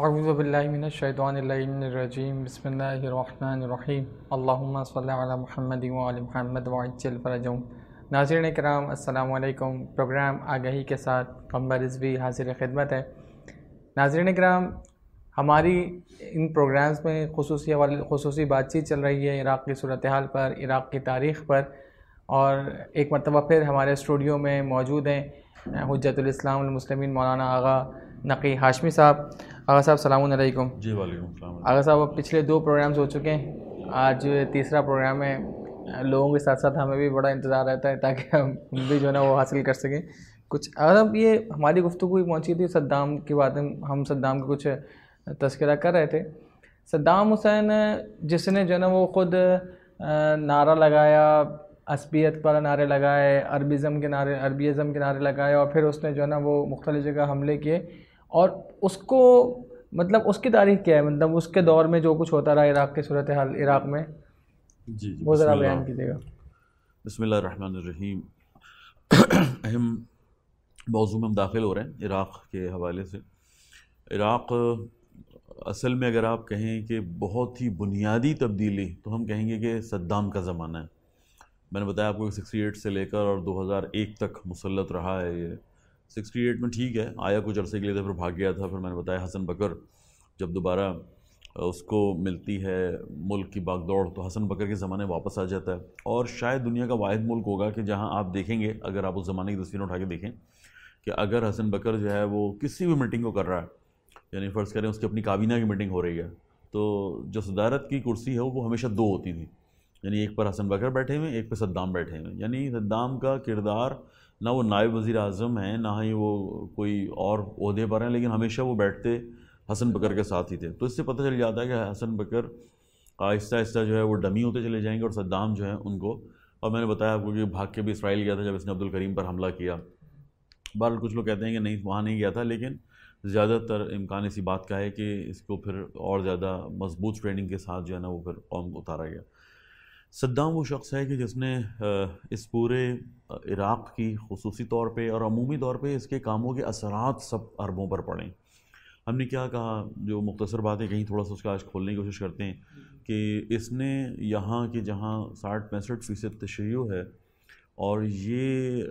اعوذ باللہ من الشیطان اللعین الرجیم بسم اللہ الرحمن الرحیم اللہم صلی علی محمد وعلی محمد وعجل فرجهم۔ ناظرین کرام السلام علیکم۔ پروگرام آگہی کے ساتھ قمر رضوی حاضر خدمت ہے۔ ناظرین کرام، ہماری ان پروگرامز میں خصوصی بات چیت چل رہی ہے عراق کی صورتحال پر، عراق کی تاریخ پر، اور ایک مرتبہ پھر ہمارے اسٹوڈیو میں موجود ہیں حجت الاسلام المسلمین مولانا آغا نقی ہاشمی صاحب۔ آغا صاحب السلام علیکم۔ جی وعلیکم السلام۔ آغا صاحب اب پچھلے 2 پروگرامز ہو چکے ہیں، آج تیسرا پروگرام ہے۔ لوگوں کے ساتھ ساتھ ہمیں بھی بڑا انتظار رہتا ہے تاکہ ہم بھی جو ہے نا وہ حاصل کر سکیں کچھ۔ اب یہ ہماری گفتگو پہنچی تھی صدام کی باتیں، ہم صدام کا کچھ تذکرہ کر رہے تھے۔ صدام حسین جس نے جو ہے نا وہ خود نعرہ لگایا، عصبیت پر نعرے لگائے، عربیزم کے نعرے لگائے، اور پھر اس نے جو ہے نا وہ مختلف جگہ حملے کیے، اور اس کو مطلب اس کی تاریخ کیا ہے، مطلب اس کے دور میں جو کچھ ہوتا رہا عراق کی صورتحال عراق میں، جی وہ ذرا بیان کیجیے گا۔ بسم اللہ الرحمن الرحیم۔ اہم موضوع میں ہم داخل ہو رہے ہیں عراق کے حوالے سے۔ عراق اصل میں اگر آپ کہیں کہ بہت ہی بنیادی تبدیلی، تو ہم کہیں گے کہ صدام کا زمانہ ہے۔ میں نے بتایا آپ کو 68 سے لے کر اور 2001 تک مسلط رہا ہے یہ۔ 68 میں ٹھیک ہے آیا کچھ عرصے کے لیے تھا، پھر بھاگ گیا تھا۔ پھر میں نے بتایا حسن بکر جب دوبارہ اس کو ملتی ہے ملک کی باغ دوڑ، تو حسن بکر کے زمانے واپس آ جاتا ہے، اور شاید دنیا کا واحد ملک ہوگا کہ جہاں آپ دیکھیں گے، اگر آپ اس زمانے کی تصویریں اٹھا کے دیکھیں، کہ اگر حسن بکر جو ہے وہ کسی بھی میٹنگ کو کر رہا ہے، یعنی فرض کریں اس کی اپنی کابینہ کی میٹنگ ہو رہی ہے، تو جو صدارت کی کرسی ہے وہ ہمیشہ 2 ہوتی تھی، یعنی ایک پر حسن بکر بیٹھے ہوئے، ایک پہ صدام بیٹھے ہوئے۔ یعنی صدام کا کردار نہ وہ نائب وزیر اعظم ہیں، نہ ہی وہ کوئی اور عہدے پر ہیں، لیکن ہمیشہ وہ بیٹھتے حسن بکر کے ساتھ ہی تھے۔ تو اس سے پتہ چل جاتا ہے کہ حسن بکر آہستہ آہستہ جو ہے وہ ڈمی ہوتے چلے جائیں گے، اور صدام جو ہے ان کو، اور میں نے بتایا آپ کو کہ بھاگ کے بھی اسرائیل گیا تھا جب اس نے عبدالکریم پر حملہ کیا۔ بہرحال کچھ لوگ کہتے ہیں کہ نہیں وہاں نہیں گیا تھا، لیکن زیادہ تر امکان اسی بات کا ہے کہ اس کو پھر اور زیادہ مضبوط ٹریننگ کے ساتھ جو ہے نا وہ پھر قوم کو اتارا گیا۔ صدام وہ شخص ہے کہ جس نے اس پورے عراق کی خصوصی طور پہ اور عمومی طور پہ اس کے کاموں کے اثرات سب عربوں پر پڑیں۔ ہم نے کیا کہا، جو مختصر بات ہے، کہیں تھوڑا سا اس کا آج کھولنے کی کوشش کرتے ہیں، کہ اس نے یہاں کہ جہاں 60-65% تشیع ہے، اور یہ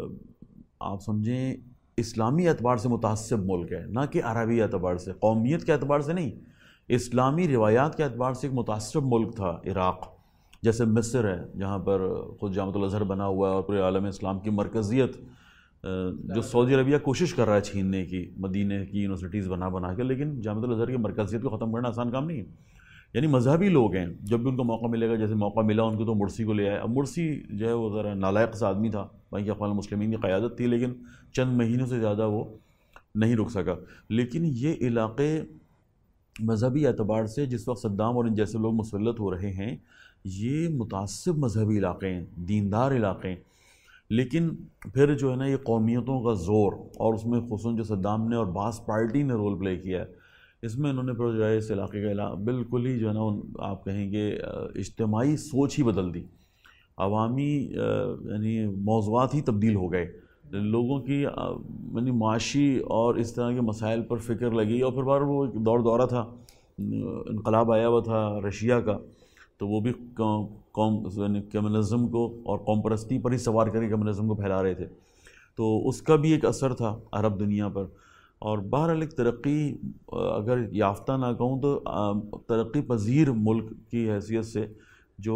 آپ سمجھیں اسلامی اعتبار سے متعصب ملک ہے، نہ کہ عربی اعتبار سے، قومیت کے اعتبار سے نہیں، اسلامی روایات کے اعتبار سے ایک متعصب ملک تھا عراق۔ جیسے مصر ہے جہاں پر خود جامعۃ الازہر بنا ہوا ہے، اور پورے عالم اسلام کی مرکزیت جو سعودی عربیہ کوشش کر رہا ہے چھیننے کی، مدینہ کی یونیورسٹیز بنا کے، لیکن جامعۃ الازہر کی مرکزیت کو ختم کرنا آسان کام نہیں ہے۔ یعنی مذہبی لوگ ہیں، جب بھی ان کو موقع ملے گا، جیسے موقع ملا ان کو تو مرسی کو لے آئے۔ اب مرسی جو ہے وہ ذرا نالائق سا آدمی تھا، بلکہ اقوام المسلمین کی قیادت تھی، لیکن چند مہینوں سے زیادہ وہ نہیں رک سکا۔ لیکن یہ علاقے مذہبی اعتبار سے جس وقت صدام اور ان جیسے لوگ مسلط ہو رہے ہیں، یہ متعصب مذہبی علاقے ہیں، دیندار علاقے ہیں، لیکن پھر جو ہے نا یہ قومیتوں کا زور، اور اس میں خصوصاً جو صدام نے اور بعض پارٹی نے رول پلے کیا ہے، اس میں انہوں نے پھر جو ہے اس علاقے کا بالکل ہی جو ہے نا آپ کہیں گے اجتماعی سوچ ہی بدل دی، عوامی یعنی موضوعات ہی تبدیل ہو گئے، لوگوں کی یعنی معاشی اور اس طرح کے مسائل پر فکر لگی، اور پھر بار وہ ایک دورہ تھا، انقلاب آیا ہوا تھا رشیا کا، تو وہ بھی کمیونزم کو اور قوم پرستی پر ہی سوار کر کے کمیونزم کو پھیلا رہے تھے، تو اس کا بھی ایک اثر تھا عرب دنیا پر۔ اور بہرحال ایک ترقی، اگر یافتہ نہ کہوں تو ترقی پذیر ملک کی حیثیت سے، جو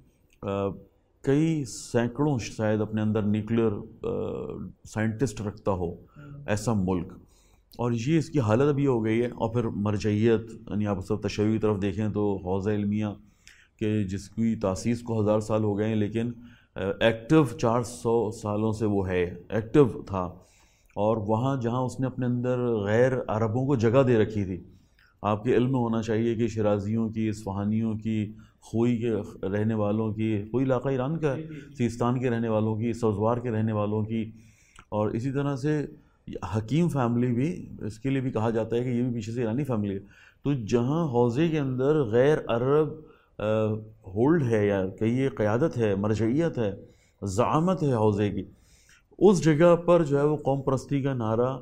کئی سینکڑوں شاید اپنے اندر نیوکلیئر سائنٹسٹ رکھتا ہو ایسا ملک، اور یہ اس کی حالت ابھی ہو گئی ہے۔ اور پھر مرجعیت، یعنی آپ سب تشیع کی طرف دیکھیں تو حوزہ علمیہ کہ جس کی تاسیس کو 1000 سال ہو گئے ہیں، لیکن ایکٹیو 400 سالوں سے وہ ہے، ایکٹیو تھا، اور وہاں جہاں اس نے اپنے اندر غیر عربوں کو جگہ دے رکھی تھی۔ آپ کے علم میں ہونا چاہیے کہ شیرازیوں کی، اصفہانیوں کی، خوئی کے رہنے والوں کی، خوئی علاقہ ایران کا ہے، سیستان کے رہنے والوں کی، سوزوار کے رہنے والوں کی، اور اسی طرح سے حکیم فیملی بھی، اس کے لیے بھی کہا جاتا ہے کہ یہ بھی پیچھے سے ایرانی فیملی ہے۔ تو جہاں حوزے کے اندر غیر عرب ہولڈ ہے، یا کہیے قیادت ہے، مرجعیت ہے، زعامت ہے حوزے کی، اس جگہ پر جو ہے وہ قوم پرستی کا نعرہ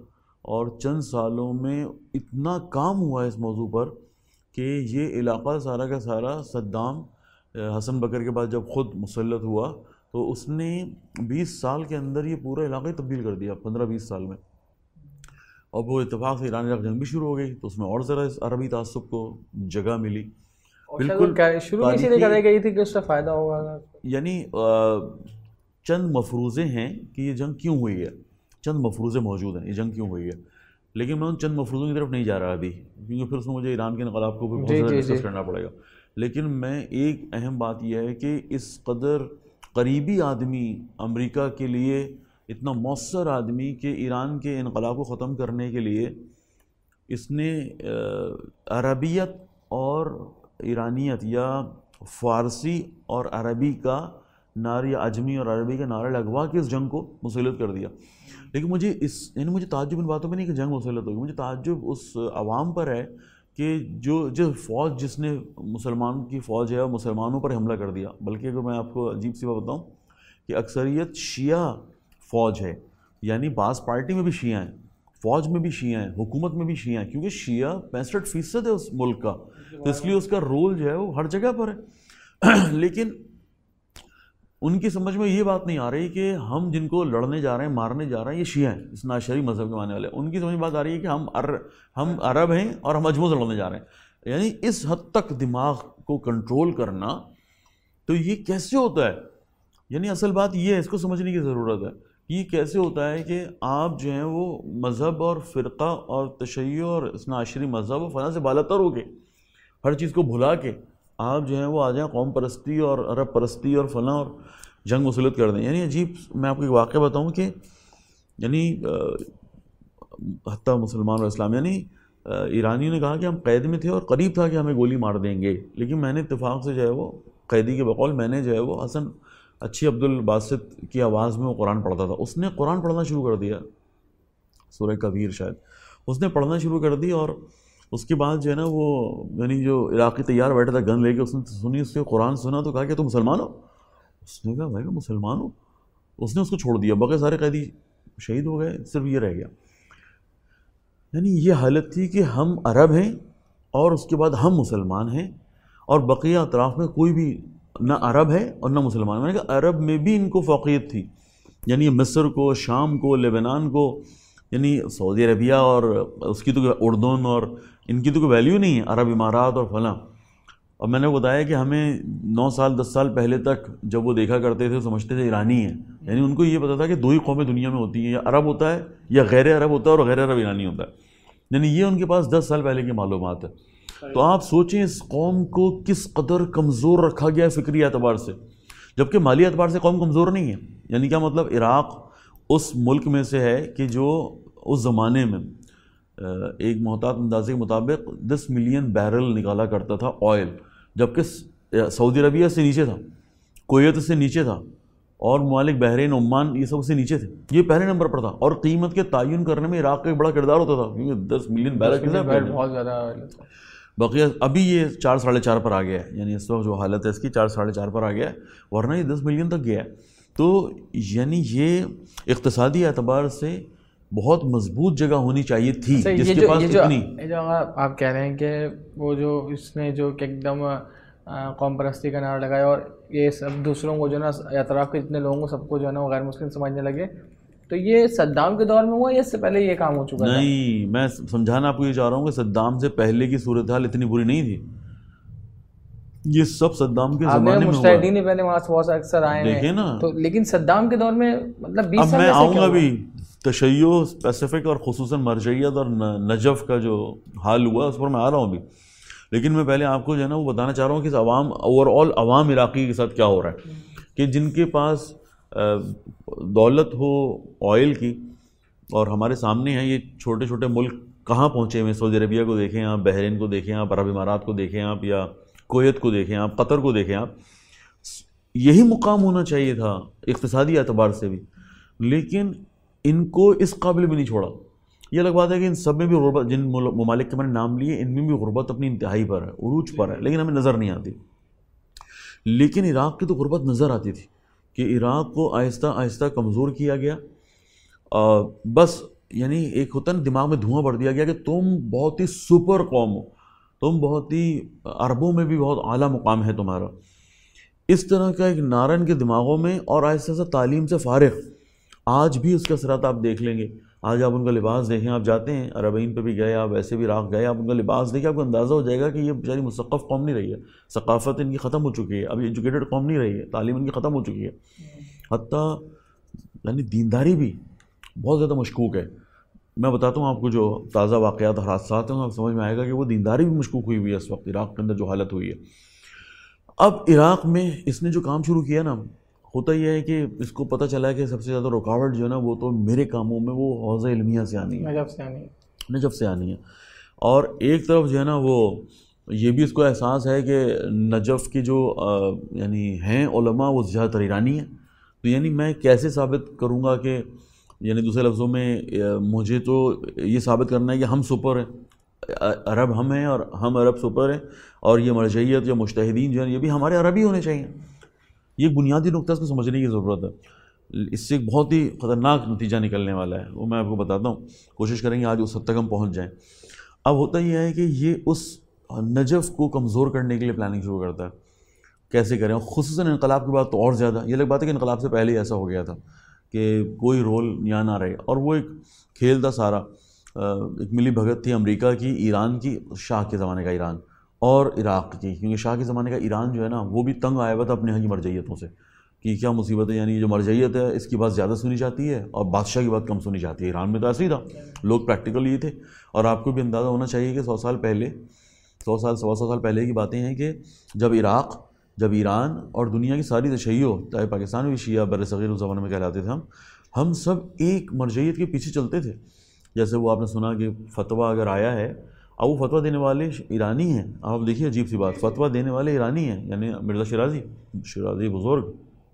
اور چند سالوں میں اتنا کام ہوا ہے اس موضوع پر کہ یہ علاقہ سارا کا سارا صدام حسن بکر کے بعد جب خود مسلط ہوا تو اس نے 20 سال کے اندر یہ پورا علاقہ ہی تبدیل کر دیا، 15-20 سال میں. اور وہ اتفاق سے ایران عراق جنگ بھی شروع ہو گئی تو اس میں اور ذرا اس عربی تعصب کو جگہ ملی. بالکل شروع میں اسی لیے کرائی گئی تھی کہ اس سے فائدہ ہوگا. یعنی چند مفروضے ہیں کہ یہ جنگ کیوں ہوئی ہے، چند مفروضے موجود ہیں یہ جنگ کیوں ہوئی ہے، لیکن میں ان چند مفروضوں کی طرف نہیں جا رہا ابھی کیونکہ پھر اس میں مجھے ایران کے انقلاب کو بھی بہت زیادہ ڈسکس کرنا پڑے گا. لیکن میں ایک اہم بات یہ ہے کہ اس قدر قریبی آدمی امریکہ کے لیے، اتنا مؤثر آدمی کہ ایران کے انقلاب کو ختم کرنے کے لیے اس نے عربیت اور ایرانیت یا فارسی اور عربی کا نعرہ یا عجمی اور عربی کا نعرہ لگوا کے اس جنگ کو مسلط کر دیا. لیکن مجھے تعجب ان باتوں پہ نہیں کہ جنگ مسلط ہوگی، مجھے تعجب اس عوام پر ہے کہ جو فوج جس نے مسلمان کی فوج ہے اور مسلمانوں پر حملہ کر دیا. بلکہ اگر میں آپ کو عجیب سی بات بتاؤں کہ اکثریت شیعہ فوج ہے، یعنی بعض پارٹی میں بھی شیعہ ہیں، فوج میں بھی شیعہ ہیں، حکومت میں بھی شیعہ ہیں، کیونکہ شیعہ 65% ہے اس ملک کا، تو اس لیے اس کا رول جو ہے وہ ہر جگہ پر ہے. لیکن ان کی سمجھ میں یہ بات نہیں آ رہی کہ ہم جن کو لڑنے جا رہے ہیں، مارنے جا رہے ہیں، یہ شیعہ ہیں، اس ناشری مذہب کے ماننے والے. ان کی سمجھ میں بات آ رہی ہے کہ ہم عرب ہیں اور ہم اجموں سے لڑنے جا رہے ہیں. یعنی اس حد تک دماغ کو کنٹرول کرنا، تو یہ کیسے ہوتا ہے؟ یعنی اصل بات یہ ہے، اس کو سمجھنے کی ضرورت ہے. یہ کیسے ہوتا ہے کہ آپ جو ہیں وہ مذہب اور فرقہ اور تشیع اور اثنا عشری مذہب و فلاں سے بالاتر ہو کے، ہر چیز کو بھلا کے آپ جو ہیں وہ آ جائیں قوم پرستی اور عرب پرستی اور فلاں اور جنگ مسلط کر دیں. یعنی عجیب. میں آپ کو ایک واقعہ بتاؤں کہ یعنی حتیٰ مسلمان اور اسلام، یعنی ایرانیوں نے کہا کہ ہم قید میں تھے اور قریب تھا کہ ہمیں گولی مار دیں گے، لیکن میں نے اتفاق سے جو ہے وہ قیدی کے بقول میں نے جو ہے وہ حسن اچھی عبد الباسط کی آواز میں وہ قرآن پڑھتا تھا. اس نے قرآن پڑھنا شروع کر دیا، سورہ کبیر شاید اس نے پڑھنا شروع کر دی، اور اس کے بعد جو ہے نا وہ یعنی جو عراقی تیار بیٹھا تھا گن لے کے، اس نے سنی، اس کے قرآن سنا تو کہا کہ تم مسلمان ہو؟ اس نے کہا بھائی میں مسلمان ہوں. اس نے اس کو چھوڑ دیا، باقی سارے قیدی شہید ہو گئے، صرف یہ رہ گیا. یعنی یہ حالت تھی کہ ہم عرب ہیں اور اس کے بعد ہم مسلمان ہیں، اور بقیہ اطراف میں کوئی بھی نہ عرب ہے اور نہ مسلمان. میں نے کہا عرب میں بھی ان کو فوقیت تھی، یعنی مصر کو، شام کو، لبنان کو، یعنی سعودی عربیہ اور اس کی تو اردن اور ان کی تو کوئی ویلیو نہیں ہے، عرب امارات اور فلاں. اور میں نے بتایا کہ ہمیں 9 سال 10 سال پہلے تک جب وہ دیکھا کرتے تھے سمجھتے تھے ایرانی ہیں، یعنی ان کو یہ پتا تھا کہ 2 ہی قومیں دنیا میں ہوتی ہیں، یا عرب ہوتا ہے یا غیر عرب ہوتا ہے، اور غیر عرب ایرانی ہوتا ہے. یعنی یہ ان کے پاس 10 سال پہلے کی معلومات ہے. تو آپ سوچیں اس قوم کو کس قدر کمزور رکھا گیا ہے فکری اعتبار سے، جبکہ مالی اعتبار سے قوم کمزور نہیں ہے. یعنی کیا مطلب، عراق اس ملک میں سے ہے کہ جو اس زمانے میں ایک محتاط اندازے کے مطابق 10 ملین بیرل نکالا کرتا تھا آئل، جبکہ سعودی عربیہ سے نیچے تھا، کویت سے نیچے تھا، اور ممالک بحرین، عمان، یہ سب سے نیچے تھے. یہ پہلے نمبر پر تھا، اور قیمت کے تعین کرنے میں عراق کا ایک بڑا کردار ہوتا تھا، کیونکہ 10 ملین بیرل بہت زیادہ. بقیہ ابھی یہ 4 ساڑھے 4 پر آ گیا ہے، یعنی اس وقت جو حالت ہے اس کی 4 ساڑھے 4 پر آ گیا ہے، ورنہ یہ 10 ملین تک گیا ہے. تو یعنی یہ اقتصادی اعتبار سے بہت مضبوط جگہ ہونی چاہیے تھی، جس کے پاس اتنی. جو آپ کہہ رہے ہیں کہ وہ جو اس نے جو کہ ایک دم قوم پرستی کا نعرہ لگایا اور یہ سب دوسروں کو جو نا اطراف کے جتنے لوگوں کو سب کو جو ہے نا وہ غیر مسلم سمجھنے لگے، تو یہ صدام کے دور میں ہوا یا اس سے پہلے یہ کام ہو چکا تھا؟ نہیں، میں سمجھانا آپ کو یہ چاہ رہا ہوں کہ صدام سے پہلے کی صورتحال اتنی بری نہیں تھی. یہ سب صدام کے زمانے میں ہوا. مجتہدین پہلے وہاں سے بہت اکثر آئے ہیں، دیکھیں نا. تو لیکن صدام کے دور میں مطلب 20 سال اب میں آؤں گا بھی تشیع اسپیسیفک اور خصوصاً مرجعیت اور نجف کا جو حال ہوا اس پر میں آ رہا ہوں بھی. لیکن میں پہلے آپ کو جو ہے نا وہ بتانا چاہ رہا ہوں کہ عوام اوور آل عوام عراقی کے ساتھ کیا ہو رہا ہے، کہ جن کے پاس دولت ہو آئل کی، اور ہمارے سامنے ہیں یہ چھوٹے چھوٹے ملک کہاں پہنچے ہوئے. سعودی عربیہ کو دیکھیں آپ، بحرین کو دیکھیں آپ، عرب امارات کو دیکھیں آپ، یا کویت کو دیکھیں آپ، قطر کو دیکھیں آپ. یہی مقام ہونا چاہیے تھا اقتصادی اعتبار سے بھی، لیکن ان کو اس قابل بھی نہیں چھوڑا. یہ الگ بات ہے کہ ان سب میں بھی غربت، جن ممالک کے میں نے نام لیے ان میں بھی غربت اپنی انتہائی پر ہے، عروج پر ہے، لیکن ہمیں نظر نہیں آتی. لیکن عراق کی تو غربت نظر آتی تھی کہ عراق کو آہستہ آہستہ کمزور کیا گیا. بس یعنی ایک ہوتا ہے نا دماغ میں دھواں بھر دیا گیا کہ تم بہت ہی سپر قوم ہو، تم بہت ہی عربوں میں بھی بہت اعلیٰ مقام ہے تمہارا، اس طرح کا ایک نعرہ ان کے دماغوں میں، اور آہستہ آہستہ تعلیم سے فارغ آج بھی اس کا اثرات آپ دیکھ لیں گے. آج آپ ان کا لباس دیکھیں، آپ جاتے ہیں عربین پہ بھی گئے، آپ ویسے بھی عراق گئے، آپ ان کا لباس دیکھیں، آپ کو اندازہ ہو جائے گا کہ یہ بیچاری مثقف قوم نہیں رہی ہے، ثقافت ان کی ختم ہو چکی ہے، اب ایجوکیٹڈ قوم نہیں رہی ہے، تعلیم ان کی ختم ہو چکی ہے. حتیٰ یعنی دینداری بھی بہت زیادہ مشکوک ہے. میں بتاتا ہوں آپ کو جو تازہ واقعات اور حادثات ہیں، آپ سمجھ میں آئے گا کہ وہ دینداری بھی مشکوک ہوئی ہوئی ہے اس وقت عراق کے اندر جو حالت ہوئی ہے. اب عراق میں اس نے جو کام شروع کیا نا، ہوتا یہ ہے کہ اس کو پتہ چلا ہے کہ سب سے زیادہ رکاوٹ جو ہے نا وہ تو میرے کاموں میں وہ حوزہ علمیہ سے آنی ہے، نجف سے آنی ہے. اور ایک طرف جو ہے نا وہ یہ بھی اس کو احساس ہے کہ نجف کی جو یعنی ہیں علماء وہ زیادہ تر ایرانی ہیں، تو یعنی میں کیسے ثابت کروں گا کہ، یعنی دوسرے لفظوں میں مجھے تو یہ ثابت کرنا ہے کہ ہم سپر ہیں، عرب ہم ہیں اور ہم عرب سپر ہیں، اور یہ مرجعیت یا مجتہدین جو ہیں یہ بھی ہمارے عربی ہونے چاہیے. یہ ایک بنیادی نقطہ اس کو سمجھنے کی ضرورت ہے. اس سے ایک بہت ہی خطرناک نتیجہ نکلنے والا ہے، وہ میں آپ کو بتاتا ہوں، کوشش کریں گے آج اس حد تک ہم پہنچ جائیں. اب ہوتا یہ ہے کہ یہ اس نجف کو کمزور کرنے کے لیے پلاننگ شروع کرتا ہے. کیسے کریں؟ خصوصاً انقلاب کے بعد تو اور زیادہ. یہ الگ بات ہے کہ انقلاب سے پہلے ہی ایسا ہو گیا تھا کہ کوئی رول یہاں نہ رہے، اور وہ ایک کھیل تھا سارا. ایک ملی بھگت تھی امریکہ کی، ایران کی، شاہ کے زمانے کا ایران، اور عراق کی، کیونکہ شاہ کے زمانے کا ایران جو ہے نا وہ بھی تنگ آیا ہوا تھا اپنے یہاں کی مرجعیتوں سے کہ کیا مصیبت ہے، یعنی جو مرجعیت ہے اس کی بات زیادہ سنی جاتی ہے اور بادشاہ کی بات کم سنی جاتی ہے. ایران میں تو ایسے ہی تھا، لوگ پریکٹیکل یہ تھے. اور آپ کو بھی اندازہ ہونا چاہیے کہ 100 سال پہلے، 100 سال 125 سال پہلے کی باتیں ہیں کہ جب عراق، جب ایران اور دنیا کی ساری تشیع، چاہے پاکستان میں شیعہ بر صغیر اس زمانے میں کہلاتے تھے، ہم سب ایک مرجعیت کے پیچھے چلتے تھے. جیسے وہ آپ نے سنا کہ فتویٰ اگر آیا ہے، اب وہ فتویٰ دینے والے ایرانی ہیں. آپ دیکھیے عجیب سی بات، فتویٰ دینے والے ایرانی ہیں، یعنی مرزا شیرازی بزرگ،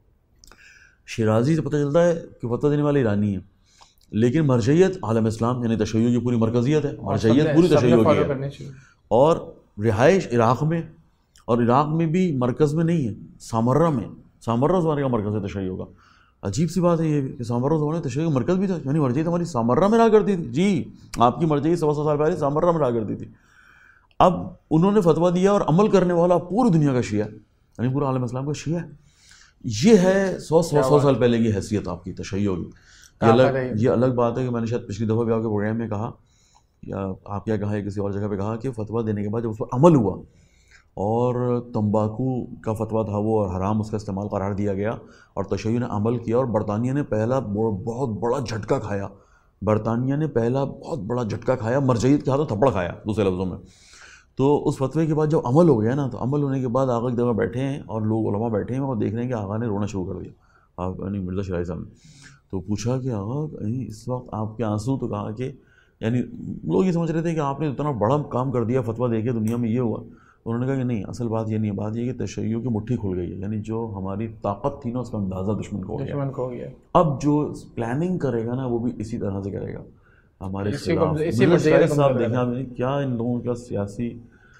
شیرازی سے پتہ چلتا ہے کہ فتویٰ دینے والے ایرانی ہیں، لیکن مرجعیت عالم اسلام یعنی تشیع کی پوری مرکزیت ہے، مرجعیت پوری تشیع کی ہے. اور رہائش عراق میں، اور عراق میں بھی مرکز میں نہیں ہے، سامرہ میں، سامرہ زمانے کا مرکز ہے تشیع کا. عجیب سی بات ہے یہ کہ سامرہ زمانے تشیع کا مرکز بھی تھا، یعنی مرجعیت ہماری سامرہ میں رہا کرتی تھی. جی آپ کی مرجعیت 100 سال پہلے سامرہ میں رہا کرتی تھی. اب انہوں نے فتویٰ دیا اور عمل کرنے والا پوری دنیا کا شیعہ، یعنی پورا عالم اسلام کا شیعہ. یہ ہے 100 سال پہلے کی حیثیت آپ کی تشیع کی. یہ الگ بات ہے کہ میں نے شاید پچھلی دفعہ بھی آپ کے پروگرام میں کہا، یا آپ کیا کہا ہے کسی اور جگہ پہ کہا کہ فتویٰ دینے کے بعد جب اس پر عمل ہوا اور تمباکو کا فتویٰ تھا وہ، اور حرام اس کا استعمال قرار دیا گیا، اور تشیع نے عمل کیا، اور برطانیہ نے پہلا بہت بڑا جھٹکا کھایا. برطانیہ نے پہلا بہت بڑا جھٹکا کھایا، مرجعیت کے ہاتھوں تھپڑ کھایا دوسرے لفظوں میں. تو اس فتوے کے بعد جب عمل ہو گیا نا، تو عمل ہونے کے بعد آقا کی جگہ بیٹھے ہیں اور لوگ علماء بیٹھے ہیں اور دیکھ رہے ہیں کہ آقا نے رونا شروع کر دیا. آپ یعنی مرزا شیرازی صاحب نے تو پوچھا کہ آقا اس وقت آپ کے آنسو؟ تو کہا کہ یعنی لوگ یہ سمجھ رہے تھے کہ آپ نے اتنا بڑا کام کر دیا، فتویٰ دے کے دنیا میں یہ ہوا. انہوں نے کہا کہ نہیں، اصل بات یہ نہیں ہے، بات یہ کہ تشیع کی مٹھی کھل گئی ہے، یعنی جو ہماری طاقت تھی نا اس کا اندازہ دشمن کو ہو گیا. اب جو پلاننگ کرے گا نا وہ بھی اسی طرح سے کرے گا ہمارے خلاف. صاحب دیکھیں آپ کیا ان لوگوں کا سیاسی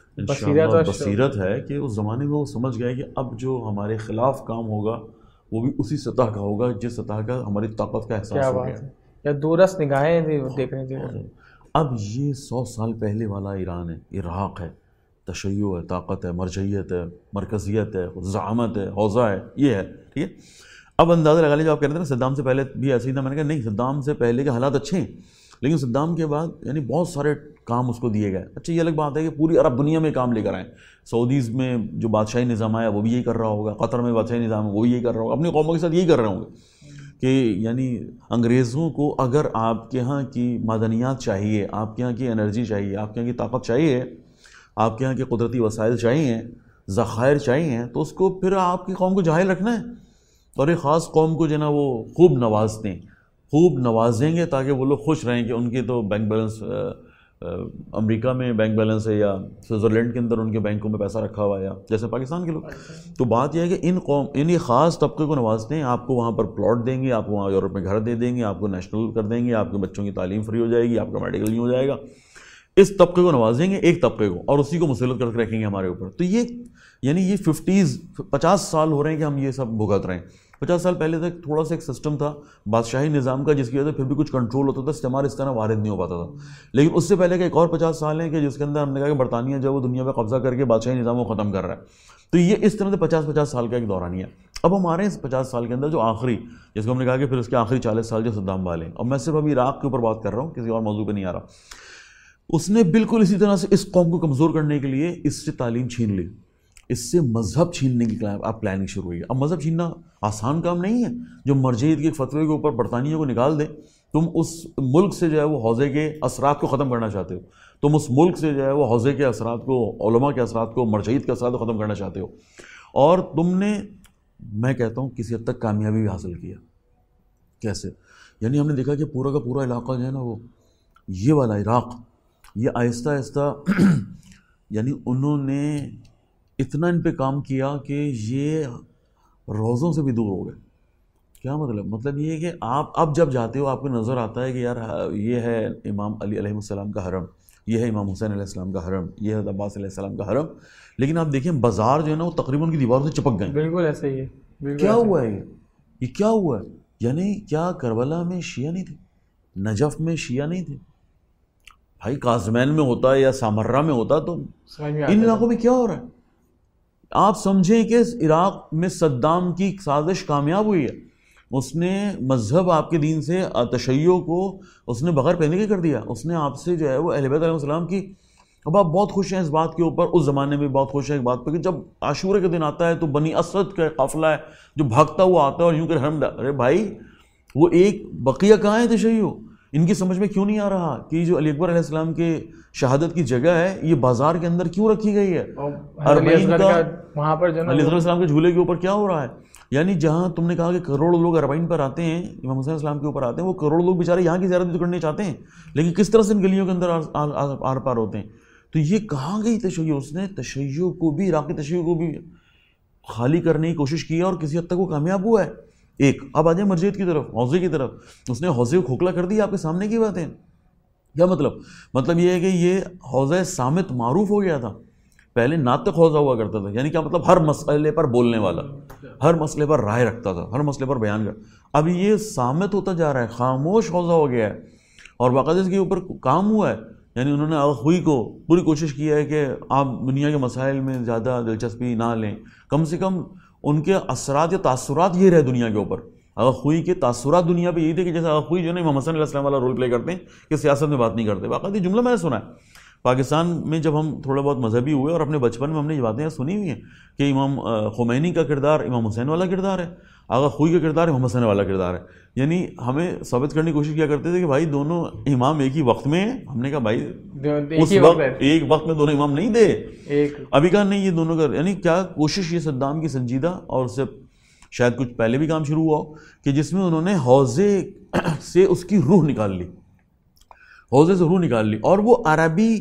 بصیرت ہے کہ اس زمانے میں وہ سمجھ گئے کہ اب جو ہمارے خلاف کام ہوگا وہ بھی اسی سطح کا ہوگا جس سطح کا ہماری طاقت کا احساس ہو گیا. یا دورس نگاہیں دیکھ رہے تھے. اب یہ 100 سال پہلے والا ایران ہے، عراق ہے، تشیع ہے، طاقت ہے، مرجعیت ہے، مرکزیت ہے، زعامت ہے، حوزہ ہے، یہ ہے. ٹھیک ہے، اب اندازہ لگا لیجیے. آپ کہہ رہے تھے نا صدام سے پہلے بھی ایسے ہی تھا. میں نے کہا نہیں، صدام سے پہلے کے حالات اچھے ہیں، لیکن صدام کے بعد یعنی بہت سارے کام اس کو دیے گئے. اچھا یہ الگ بات ہے کہ پوری عرب دنیا میں کام لے کر آئیں. سعودیز میں جو بادشاہی نظام آیا وہ بھی یہی کر رہا ہوگا، قطر میں بادشاہی نظام ہے وہ بھی یہی کر رہا ہوگا، اپنی قوموں کے ساتھ یہی کر رہے ہوں گے کہ یعنی انگریزوں کو اگر آپ کے ہاں کی معدنیات چاہیے، آپ کے ہاں کی انرجی چاہیے، آپ کے ہاں کی طاقت چاہیے، آپ کے ہاں کے قدرتی وسائل چاہیے، ذخائر چاہیے، تو اس کو پھر آپ کی قوم کو جاہل رکھنا ہے. اور ایک خاص قوم کو جو ہے نا وہ خوب نوازیں گے تاکہ وہ لوگ خوش رہیں کہ ان کے تو بینک بیلنس امریکہ میں بینک بیلنس ہے، یا سوئٹزرلینڈ کے اندر ان کے بینکوں میں پیسہ رکھا ہوا ہے، یا جیسے پاکستان کے لوگ. تو بات یہ ہے کہ ان خاص طبقے کو نوازتے ہیں، آپ کو وہاں پر پلاٹ دیں گے، آپ کو وہاں یورپ میں گھر دے دیں گے، آپ کو نیشنل کر دیں گے، آپ کے بچوں کی تعلیم فری ہو جائے گی، آپ کا میڈیکل نہیں ہو جائے گا. اس طبقے کو نوازیں گے، ایک طبقے کو، اور اسی کو مسلط کر کے رکھیں گے ہمارے اوپر. تو یہ یعنی یہ 50 سال ہو رہے ہیں کہ ہم یہ سب بھگت رہے ہیں. 50 سال پہلے تک تھوڑا سا ایک سسٹم تھا بادشاہی نظام کا جس کی وجہ سے پھر بھی کچھ کنٹرول ہوتا تھا, استعمار اس طرح وارد نہیں ہو پاتا تھا. لیکن اس سے پہلے کا ایک اور 50 سال ہیں کہ جس کے اندر ہم نے کہا کہ برطانیہ جو ہے وہ دنیا پہ قبضہ کر کے بادشاہی نظام کو ختم کر رہا ہے. تو یہ اس طرح سے 50 سال کا ایک دورانیہ. اب ہمارے اس 50 سال کے اندر جو آخری, جس کو ہم نے کہا کہ پھر اس کے آخری 40 سال جو صدام والے ہیں, اور میں صرف ابھی عراق کے اوپر بات کر رہا ہوں, کسی اور موضوع پہ نہیں آ رہا, اس نے بالکل اسی طرح سے اس قوم کو کمزور کرنے کے لیے اس سے تعلیم چھین لی, اس سے مذہب چھیننے کی اب پلاننگ شروع ہوئی ہے. اب مذہب چھیننا آسان کام نہیں ہے. جو مرجعیت کے ایک فتوے کے اوپر برطانیہ کو نکال دیں, تم اس ملک سے جو ہے وہ حوزے کے اثرات کو ختم کرنا چاہتے ہو, تم اس ملک سے جو ہے وہ حوزے کے اثرات کو, علماء کے اثرات کو, مرجعیت کے اثرات کو ختم کرنا چاہتے ہو, اور تم نے, میں کہتا ہوں, کسی حد تک کامیابی بھی حاصل کیا. کیسے؟ یعنی ہم نے دیکھا کہ پورا کا پورا علاقہ جو ہے نا وہ یہ والا عراق, یہ آہستہ آہستہ یعنی انہوں نے اتنا ان پہ کام کیا کہ یہ روزوں سے بھی دور ہو گئے. کیا مطلب یہ ہے کہ آپ اب جب جاتے ہو آپ کو نظر آتا ہے کہ یار یہ ہے امام علی علیہ السلام کا حرم, یہ ہے امام حسین علیہ السلام کا حرم, یہ ہے عباس علیہ السلام کا حرم, لیکن آپ دیکھیں بازار جو ہے نا وہ تقریباً ان کی دیواروں سے چپک گئے. بالکل ایسے ہی ہے. کیا ہوا ہے یہ کیا ہوا ہے؟ یعنی کیا کربلا میں شیعہ نہیں تھے, نجف میں شیعہ نہیں تھے بھائی؟ کاظمین میں ہوتا یا سامرہ میں ہوتا تو ان علاقوں میں کیا ہو رہا ہے؟ آپ سمجھیں کہ عراق میں صدام کی سازش کامیاب ہوئی ہے. اس نے مذہب آپ کے دین سے, تشیع کو اس نے بغیر پہنے کے کر دیا. اس نے آپ سے جو ہے وہ اہل بیت علیہ السلام کی, اب آپ بہت خوش ہیں اس بات کے اوپر, اس زمانے میں بہت خوش ہیں ایک بات پہ کہ جب عاشورہ کے دن آتا ہے تو بنی اسد کا قافلہ ہے جو بھاگتا ہوا آتا ہے اور یوں کہ حرم, ارے بھائی وہ ایک بقیہ کہاں ہے تشیع؟ ان کی سمجھ میں کیوں نہیں آ رہا کہ جو علی اکبر علیہ السلام کے شہادت کی جگہ ہے یہ بازار کے اندر کیوں رکھی گئی ہے؟ اربعین کا وہاں پر جو علی اکبر السلام کے جھولے کے اوپر کیا ہو رہا ہے؟ یعنی جہاں تم نے کہا کہ کروڑوں لوگ اربعین پر آتے ہیں, امام حسین السلام کے اوپر آتے ہیں, وہ کروڑوں لوگ بیچارے یہاں کی زیارت بھی کرنے چاہتے ہیں, لیکن کس طرح سے ان گلیوں کے اندر آر پار ہوتے ہیں. تو یہ کہاں گئی تشیع؟ اس نے تشیع کو بھی, عراقی تشیع کو بھی خالی کرنے کی کوشش کی ہے اور کسی حد تک وہ کامیاب ہوا ہے. ایک اب آ جائیں مرجعیت کی طرف, حوزے کی طرف. اس نے حوزے کو کھوکھلا کر دیا, آپ کے سامنے کی باتیں. کیا مطلب یہ ہے کہ یہ حوزہ صامت معروف ہو گیا تھا. پہلے ناطق حوزہ ہوا کرتا تھا, یعنی کیا مطلب ہر مسئلے پر بولنے والا, ہر مسئلے پر رائے رکھتا تھا, ہر مسئلے پر بیان کر. اب یہ صامت ہوتا جا رہا ہے, خاموش حوزہ ہو گیا ہے, اور باقاعدہ اس کے اوپر کام ہوا ہے. یعنی انہوں نے آغاخوئی کو پوری کوشش کی ہے کہ آپ دنیا کے مسائل میں زیادہ دلچسپی نہ لیں, کم سے کم ان کے اثرات یا تاثرات یہ رہے دنیا کے اوپر. آغاخوئی کے تاثرات دنیا پہ یہی تھے کہ جیسے آغاخوئی جو ہے نا امام حسن علیہ السلام والا رول پلے کرتے ہیں کہ سیاست میں بات نہیں کرتے. باقاعدہ جملہ میں نے سنا ہے پاکستان میں جب ہم تھوڑا بہت مذہبی ہوئے, اور اپنے بچپن میں ہم نے یہ باتیں سنی ہوئی ہیں کہ امام خمینی کا کردار امام حسین والا کردار ہے, آغاخوئی کا کردار امام حسین والا کردار ہے. یعنی ہمیں ثابت کرنے کی کوشش کیا کرتے تھے کہ بھائی دونوں امام ایک ہی وقت میں ہیں. ہم نے کہا بھائی اس وقت ایک وقت میں دونوں امام نہیں تھے, ابھی کہا نہیں یہ دونوں کا. یعنی کیا کوشش یہ صدام کی سنجیدہ, اور اس سے شاید کچھ پہلے بھی کام شروع ہوا ہو کہ جس میں انہوں نے حوزے سے اس کی روح نکال لی, حوزے سے روح نکال لی. اور وہ عربی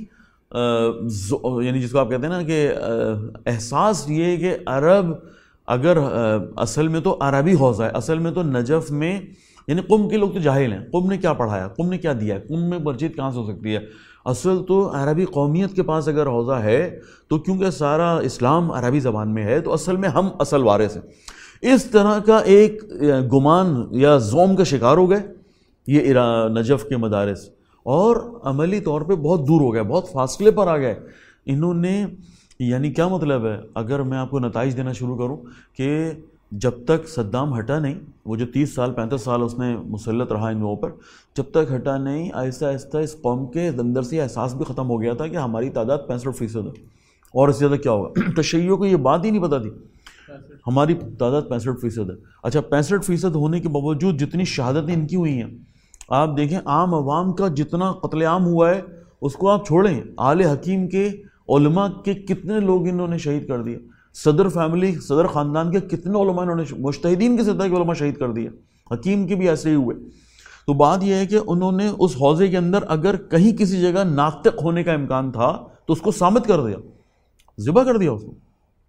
یعنی جس کو آپ کہتے ہیں نا کہ احساس یہ ہے کہ عرب اگر اصل میں تو عربی حوزہ ہے, اصل میں تو نجف میں, یعنی قم کے لوگ تو جاہل ہیں, قم نے کیا پڑھایا, قم نے کیا دیا ہے, قم میں مرجعیت کہاں سے ہو سکتی ہے؟ اصل تو عربی قومیت کے پاس اگر حوزہ ہے تو کیونکہ سارا اسلام عربی زبان میں ہے تو اصل میں ہم اصل وارث ہیں. اس طرح کا ایک گمان یا زوم کا شکار ہو گئے یہ نجف کے مدارس, اور عملی طور پہ بہت دور ہو گئے, بہت فاصلے پر آ گئے انہوں نے. یعنی کیا مطلب ہے, اگر میں آپ کو نتائج دینا شروع کروں کہ جب تک صدام ہٹا نہیں, وہ جو 30 سال 35 سال اس نے مسلط رہا ان لوگوں پر, جب تک ہٹا نہیں, آہستہ آہستہ اس قوم کے اندر سے احساس بھی ختم ہو گیا تھا کہ ہماری تعداد 65% ہے, اور اس سے زیادہ کیا ہوگا. تشیع کو یہ بات ہی نہیں پتہ تھی, ہماری تعداد 65% ہے. اچھا 65% ہونے کے باوجود جتنی شہادتیں ان کی ہوئی ہیں, آپ دیکھیں عام عوام کا جتنا قتل عام ہوا ہے اس کو آپ چھوڑیں, آل حکیم کے علماء کے کتنے لوگ انہوں نے شہید کر دیے, صدر فیملی, صدر خاندان کے کتنے علماء انہوں نے, مجتہدین کے سطح کے علماء شہید کر دیے, حکیم کے بھی ایسے ہی ہوئے. تو بات یہ ہے کہ انہوں نے اس حوزے کے اندر اگر کہیں کسی جگہ ناطق ہونے کا امکان تھا تو اس کو صامت کر دیا, ذبح کر دیا اس کو.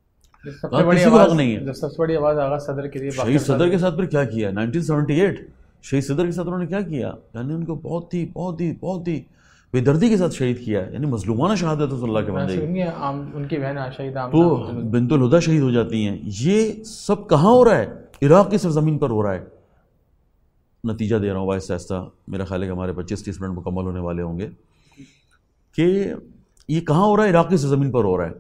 کسی کو حق نہیں ہے. سب سے بڑی آواز آغا صدر کی تھی. شہید صدر کے ساتھ پھر کیا کیا 1978 شہید صدر کے ساتھ انہوں نے کیا کیا, یعنی ان کو بہت ہی بے دردی کے ساتھ شہید کیا ہے, یعنی مظلومانہ شہادت رسول اللہ کے بندے. ان کی بہن شہید تو بنت الہدیٰ شہید ہو جاتی ہیں. یہ سب کہاں ہو رہا ہے؟ عراق کی سرزمین پر ہو رہا ہے. نتیجہ دے رہا ہوں آہستہ آہستہ، میرا خیال ہے کہ ہمارے 25-30 منٹ مکمل ہونے والے ہوں گے، کہ یہ کہاں ہو رہا ہے؟ عراق کی سرزمین پر ہو رہا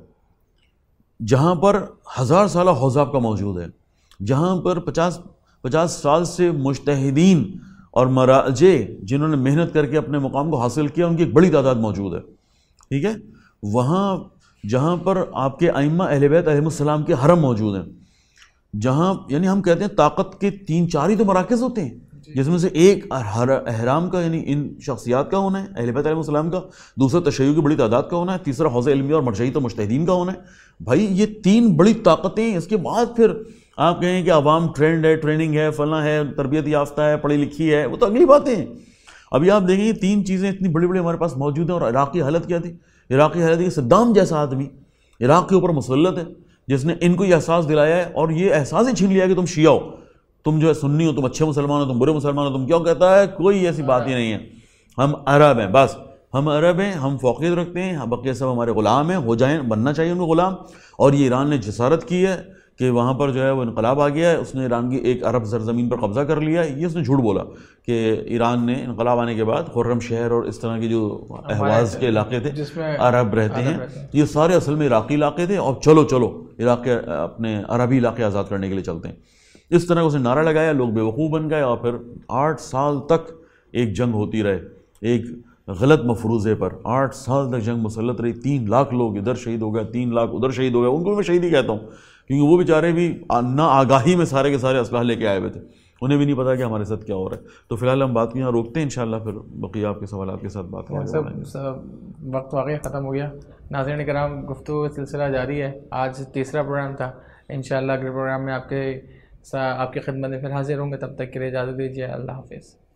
ہے، جہاں پر 1000 سالہ حوض آپ کا موجود ہے، جہاں پر 50 سال سے مجتہدین اور مراجع جنہوں نے محنت کر کے اپنے مقام کو حاصل کیا ان کی ایک بڑی تعداد موجود ہے. ٹھیک ہے، وہاں جہاں پر آپ کے ائمہ اہل بیت علیہم السلام کے حرم موجود ہیں، جہاں یعنی ہم کہتے ہیں طاقت کے 3-4 ہی تو مراکز ہوتے ہیں، جس میں سے ایک احرام کا یعنی ان شخصیات کا ہونا ہے اہل بیت علیہ السلام کا، دوسرا تشیع کی بڑی تعداد کا ہونا ہے، تیسرا حوض علمیہ اور مرجعیت و مجتہدین کا ہونا ہے. بھائی یہ 3 بڑی طاقتیں، اس کے بعد پھر آپ کہیں کہ عوام ٹرینڈ ہے، ٹریننگ ہے، فلاں ہے، تربیت یافتہ ہے، پڑھی لکھی ہے، وہ تو اگلی باتیں ہیں. ابھی آپ دیکھیں یہ 3 چیزیں اتنی بڑی بڑی ہمارے پاس موجود ہیں. اور عراق کی حالت کیا تھی؟ عراق کی حالت یہ صدام جیسا آدمی عراق کے اوپر مسلط ہے، جس نے ان کو یہ احساس دلایا ہے اور یہ احساس ہی چھین لیا کہ تم شیعہ ہو، تم جو ہے سنی ہو، تم اچھے مسلمان ہو، تم برے مسلمان ہو، تم کیوں کہتا ہے؟ کوئی ایسی بات ہی نہیں ہے. ہم عرب ہیں، بس ہم عرب ہیں، ہم فوقیت رکھتے ہیں، بقیہ سب ہمارے غلام ہیں، ہو جائیں، بننا چاہیے ان کو غلام. اور یہ ایران نے جسارت کی ہے کہ وہاں پر جو ہے وہ انقلاب آ گیا ہے، اس نے ایران کی ایک عرب سرزمین پر قبضہ کر لیا ہے. یہ اس نے جھوٹ بولا کہ ایران نے انقلاب آنے کے بعد خرم شہر اور اس طرح کے جو احواز کے علاقے تھے جس میں عرب رہتے ہیں، یہ سارے اصل میں عراقی علاقے تھے، اور چلو عراق کے اپنے عربی علاقے آزاد کرنے کے لیے چلتے ہیں. اس طرح اس نے نعرہ لگایا، لوگ بیوقوف بن گئے، اور پھر 8 سال تک ایک جنگ ہوتی رہے ایک غلط مفروضے پر. 8 سال تک جنگ مسلط رہی، 3 لاکھ لوگ ادھر شہید ہو گئے، 3 لاکھ ادھر شہید ہو گئے. ان کو میں شہید ہی کہتا ہوں، کیونکہ وہ بیچارے بھی نا آگاہی میں سارے کے سارے اسلحہ لے کے آئے ہوئے تھے، انہیں بھی نہیں پتا کہ ہمارے ساتھ کیا ہو رہا ہے. تو فی الحال ہم بات کو یہاں روکتے ہیں، انشاءاللہ پھر بقیہ آپ کے سوالات کے ساتھ بات کریں. سب وقت واقعی ختم ہو گیا. ناظرین کرام، گفتگو کا سلسلہ جاری ہے. آج تیسرا پروگرام تھا. انشاءاللہ اگلے پروگرام میں آپ کی خدمت میں پھر حاضر ہوں گے. تب تک کے لیے اجازت دیجیے. اللہ حافظ.